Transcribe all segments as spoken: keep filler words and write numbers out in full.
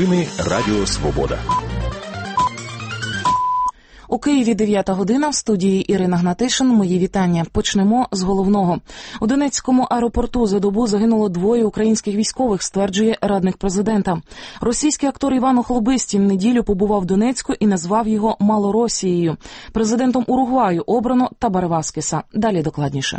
Новини Радіо Свобода. У Києві дев'ята година, в студії Ірина Гнатишин. Мої вітання. Почнемо з головного. У Донецькому аеропорту за добу загинуло двоє українських військових, стверджує радник президента. Російський актор Іван Охлобистін неділю побував в Донецьку і назвав його Малоросією. Президентом Уругваю обрано Табаре Васкеса. Далі докладніше.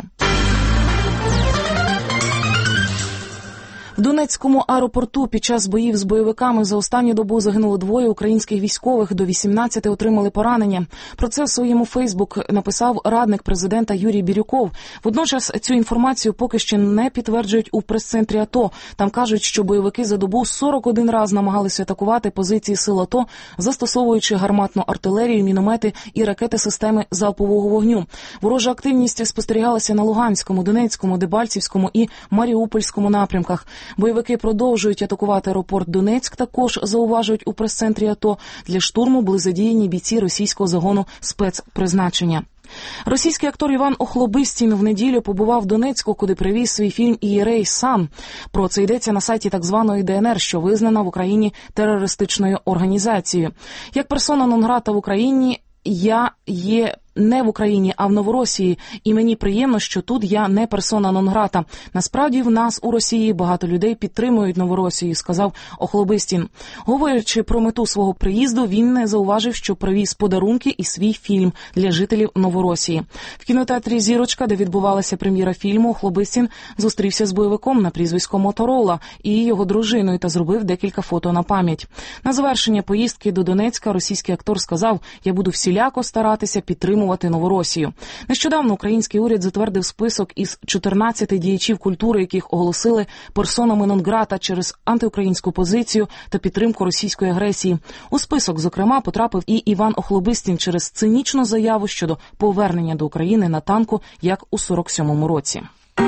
В Донецькому аеропорту під час боїв з бойовиками за останню добу загинуло двоє українських військових, до вісімнадцяти отримали поранення. Про це в своєму Фейсбук написав радник президента Юрій Бірюков. Водночас цю інформацію поки що не підтверджують у прес-центрі АТО. Там кажуть, що бойовики за добу сорок один раз намагалися атакувати позиції сил АТО, застосовуючи гарматну артилерію, міномети і ракети системи залпового вогню. Ворожа активність спостерігалася на Луганському, Донецькому, Дебальцівському і Маріупольському напрямках. Бойовики продовжують атакувати аеропорт Донецьк, також зауважують у прес-центрі АТО. Для штурму були задіяні бійці російського загону спецпризначення. Російський актор Іван Охлобистін в неділю побував в Донецьку, куди привіз свій фільм «Ієрей сам». Про це йдеться на сайті так званої ДНР, що визнана в Україні терористичною організацією. Як персона нон-грата в Україні, я є не в Україні, а в Новоросії, і мені приємно, що тут я не персона нон-грата. Насправді в нас у Росії багато людей підтримують Новоросію, сказав Охлобистін. Говорячи про мету свого приїзду, він не зауважив, що привіз подарунки і свій фільм для жителів Новоросії. В кінотеатрі «Зірочка», де відбувалася прем'єра фільму, Охлобистін зустрівся з бойовиком на прізвисько Моторола і його дружиною та зробив декілька фото на пам'ять. На завершення поїздки до Донецька російський актор сказав: «Я буду всіляко старатися підтримувати Новоросію». Нещодавно український уряд затвердив список із чотирнадцяти діячів культури, яких оголосили персонами нон-грата через антиукраїнську позицію та підтримку російської агресії. У список, зокрема, потрапив і Іван Охлобистін через цинічну заяву щодо повернення до України на танку, як у сорок сьомому році.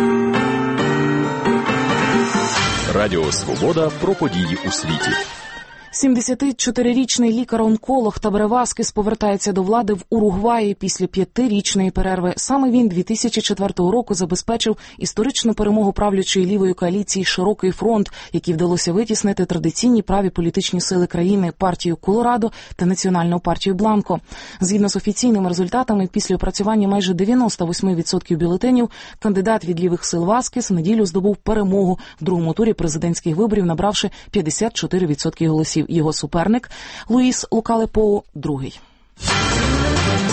Радіо Свобода про події у світі. сімдесятичотирирічний лікар-онколог Табаре Васкес повертається до влади в Уругваї після п'ятирічної перерви. Саме він дві тисячі четвертого року забезпечив історичну перемогу правлячої лівої коаліції «Широкий фронт», якій вдалося витіснити традиційні праві політичні сили країни – партію Колорадо та Національну партію Бланко. Згідно з офіційними результатами, після опрацювання майже дев'яносто вісім відсотків бюлетенів, кандидат від лівих сил Васкес в неділю здобув перемогу в другому турі президентських виборів, набравши п'ятдесят чотири відсотки голосів. Його суперник Луїс Лукалепоу – другий.